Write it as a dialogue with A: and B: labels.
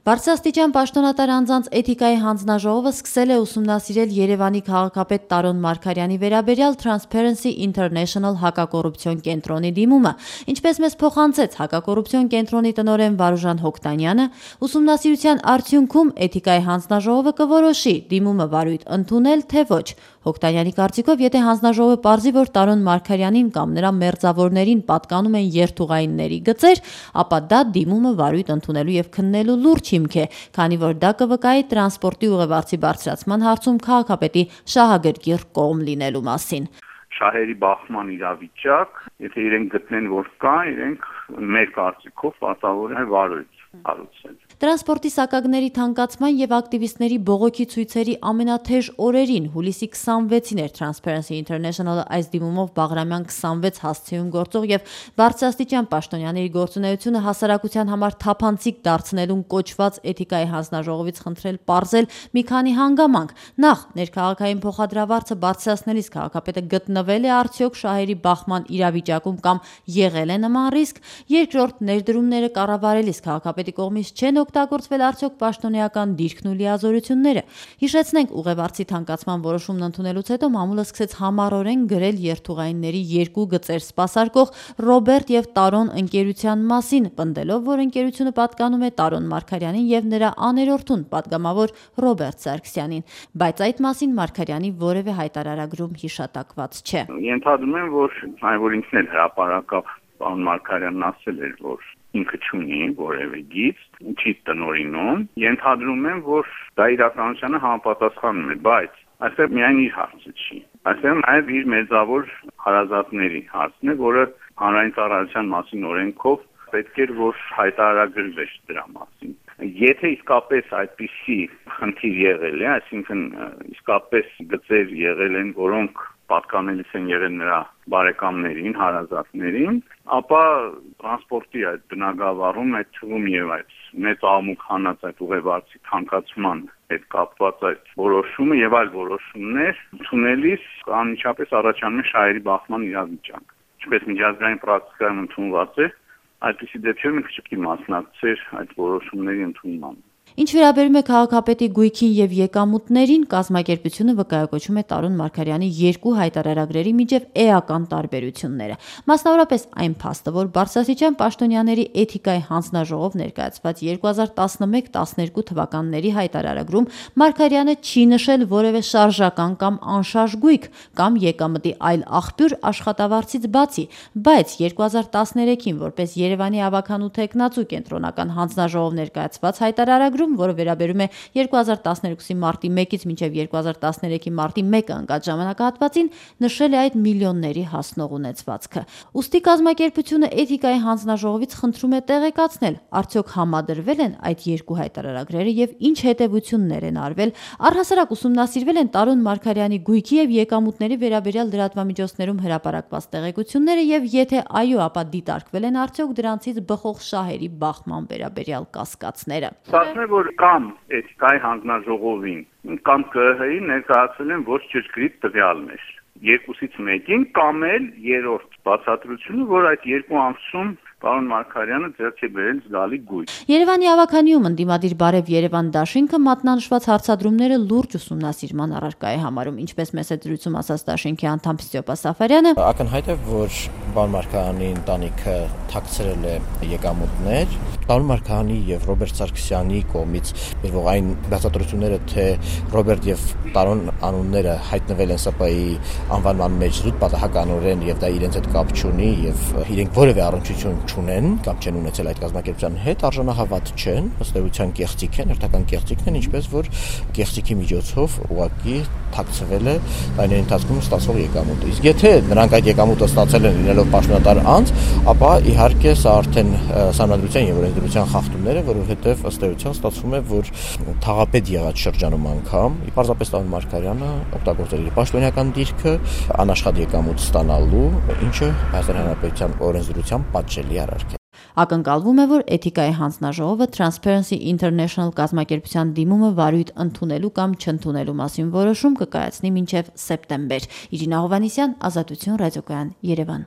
A: Բարձրաստիճան պաշտոնատար անձանց էթիկայի հանձնաժողովը սկսել է ուսումնասիրել Երևանի քաղաքապետ Տարոն Մարգարյանի վերաբերյալ Transparency International հակակոռուպցիոն կենտրոնի դիմումը, ինչպես մեզ փոխանցեց հակակոռուպցիոն կենտրոնի տնօրեն Վարուժան Հոկտանյանը, ուսումնասիրության արդյունքում էթիկայի հանձնաժողովը կորոշի դիմումը վարույթ ընդունել, թե ոչ։ Հոկտանյանի կարծիքով, եթե հանձնաժողովը պարզի, որ Տարոն Մարգարյանին կամ նրա մերձավորներին պատկանում են երթուղայինների գծեր, ապա դա դիմումը վարույթ ընդունելու եւ քննելու լուրջ հիմք է, քանի որ դա կվկայի տրանսպորտի ուղևորցի բարձրացման հարցում քաղաքապետի շահագրգիռ կողմ լինելու մասին։
B: Շահերի բախման իրավիճակ, եթե իրենք գտնեն, որ կա, իրենք մեր կարծիքով պարտավոր է վարույթ կառուցել։
A: Տրանսպորտի սակագների թանկացման եւ ակտիվիստների բողոքի ցույցերի ամենաթեժ օրերին հուլիսի 26-ին էր Transparency International-ը այս դիմումով Բաղրամյան 26 հասցեում գործող եւ բարձրաստիճան պաշտոնյաների գործունեությունը հասարակության համար թափանցիկ դարձնելուն կոչված էթիկայի հանձնաժողովից խնդրել պարզել մի քանի հանգամանք։ Նախ, ներքաղաքային փոխադրավարձը բարձրացնելիս քաղաքապետը գտնվել է արդյոք շահերի բախման իրավիճակում կամ եղել է նման ռիսկ։ Երկրորդ, ներդրումները կառավարելիս քաղաքապետի կողմից չեն օգտագործվել արդյոք պաշտոնեական դիրքն ու լիազորությունները։ Հիշեցնենք, ուղևորցի թանկացման որոշումն ընդունելուց հետո մամուլը սկսեց համառորեն գրել երթուղայինների երկու գծեր սպասարկող Ռոբերտ եւ Տարոն ընկերության մասին, պնդելով, որ ընկերությունը պատկանում է Տարոն Մարգարյանին եւ նրա աներորդուն պատգամավոր Ռոբերտ Սարգսյանին, բայց այդ մասին Մարգարյանի որևէ հայտարարագրում հիշատակված չէ։
B: Ենթադրում եմ, որ այն որ ինքն էլ հրապարակավ պարոն Մարգարյանն ասել էր, որ ինքը չունի որևէ գիծ, չի տնօրինում, ենթադրում եմ, որ դա իրականությանը համապատասխանում է, բայց այստեղ միայն իր հարցը չի։ Այստեղ նաև իր մեծավոր հարազատների հարցն է, որը հանրային ծառայության մասին օրենքով պետք էր որ հայտարարագրվեր դրա մասին։ Եթե իսկապես այդպիսի խնդիր եղել է, այսինքն իսկապես գծեր եղել են, որոնք պատկանելիս են եղել նրա բարեկամներին, հարազատներին, ապա տրանսպորտի այդ բնագավառում այդ թվում եւ այդ մեծ աղմուկ հանած այդ ուղևորցի թանկացման հետ կապված այդ որոշումը եւ այլ որոշումներ ընդունելիս անմիջապես առաջանում է շահերի բախման իրավիճակ։ Ինչպես միջազգային պրակտիկայում ընդունված է, այդպիսի դեպքերում ինքը չպետք է մասնակցեր այդ որոշումների ընդունմանը։
A: Ինչ վերաբերում է քաղաքապետի գույքին եւ եկամուտներին, կազմակերպությունը վկայակոչում է Տարոն Մարգարյանի երկու հայտարարագրերի միջև էական տարբերությունները։ Մասնավորապես այն փաստը, որ բարձրաստիճան պաշտոնյաների էթիկայի հանձնաժողով ներկայացված 2011-12 թվականների հայտարարագրում Մարգարյանը չի նշել որևէ շարժական կամ անշարժ գույք կամ եկամտի այլ աղբյուր աշխատավարձից բացի, բայց 2013-ին որպես Երևանի ավագանու թեկնածու կենտրոնական հանձնաժողով ներկայացված հայտարարագրում, որը վերաբերում է 2012-ի մարտի 1-ից մինչև 2013-ի մարտի 1-ը ընկած ժամանակահատվածին, նշել է այդ միլիոնների հասնող ունեցվածքը։ Ուստի կազմակերպությունը էթիկայի հանձնաժողովից խնդրում է տեղեկացնել, արդյոք համադրվել են այդ երկու հայտարարագրերը եւ ինչ հետեւություններ են արվել, առհասարակ ուսումնասիրվել են Տարոն Մարգարյանի գույքի եւ եկամուտների վերաբերյալ լրատվամիջոցներում հրապարակված տեղեկությունները եւ եթե այո, ապա դիտարկվել են արդյոք դրանցից բխող շահերի բախման վերաբերյալ կասկածները։
B: Որ կամ էթիկայի հանձնաժողովին կամ ԿՀ-ին ներկայացել են ոչ ճշգրիտ տվյալներ, երկուսից մեկին կամ էլ երրորդ բացատրությունը, որ այդ երկու ամսում պարոն Մարգարյանը ձեռք է բերել զգալի գույք։
A: Երևանի ավագանիում ընդդիմադիր Բարև Երևան դաշինքը մատնանշված հարցադրումները լուրջ ուսումնասիրման առարկա է համարում, ինչպես մեծ է դրույթում ասաց դաշինքի անդամ Ստյոպա Սաֆարյանը։
C: Ակնհայտ է, որ պարոն Մարգարյանի ընտանիքը թաքցրել է եկամուտներ, պարոն Մարգարյանի եւ Ռոբերտ Սարգսյանի կողմից բերվող այն բացատրությունները, թե Ռոբերտ եւ Տարոն անունները հայտնվել են ՍՊ-ի անվանման մեջ զուտ պատահականորեն եւ դա իրենց հետ կապ չունի եւ իրենք որևէ առնչություն չունեն կամ չեն ունեցել այդ կազմակերպության հետ, արժանահավատ չեն, ըստ էության կեղծիք են, հերթական կեղծիքն են, ինչպես որ կեղծիքի միջոցով ուղղակի թաքցվել է տարիների ընթացքում ստացվող եկամուտը։ Իսկ եթե նրանք այդ եկամուտը ստացել են լինելով պաշտոնատար անձ, ապա իհարկե սա արդեն սահմանադրության եւ օրենսդրության խախտումներ է, որովհետեւ ըստ էության ստացվում է, որ թաղապետ եղած շրջանում անգամ պարզապես Տարոն Մարգարյանը օգտագործել իր պաշտոնական դիրքը անաշխատ եկամուտ ստանալու, ինչը Հայաստանի Հանրապետության օրենսդրությամբ պատժելի արարք է։
A: Ակնկալվում է, որ էթիկայի հանձնաժողովը Transparency International կազմակերպության դիմումը վարույթ ընդունելու կամ չընդունելու մասին որոշում կկայացնի մինչև սեպտեմբեր։ Իրինա Հովհաննիսյան, Ազատություն ռադիոկայան, Երևան։